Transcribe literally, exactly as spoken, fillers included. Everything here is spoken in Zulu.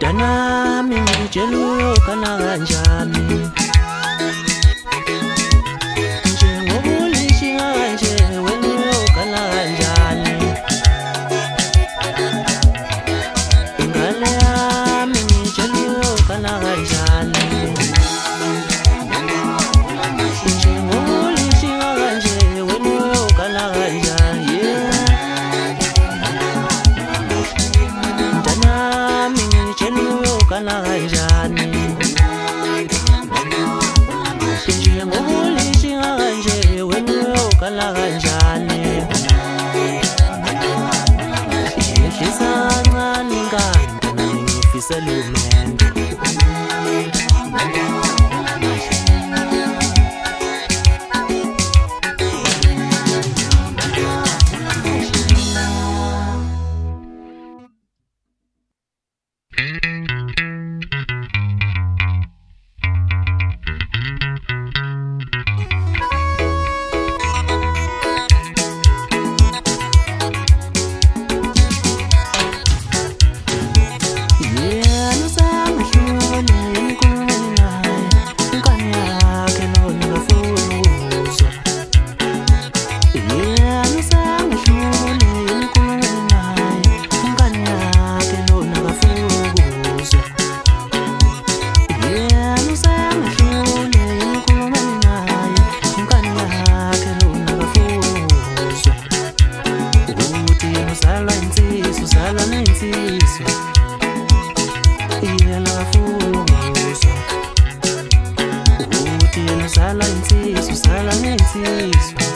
Mntanami ngitshela uyokhala kanjani, njengoba ulishinga kanje wena uyokhala kanjani. Ingane yami ngitshela uyokhala kanjani, njengoba ulishinga kanje wena uyokhala kanjani. Mntanami ngitshela uyokhala kanjani, njengoba ulishinga kanje wena uyokhala kanjani. Yehlisa kancane inkanda nami ngifisela umendo. Sala insiswa, sala insiswa.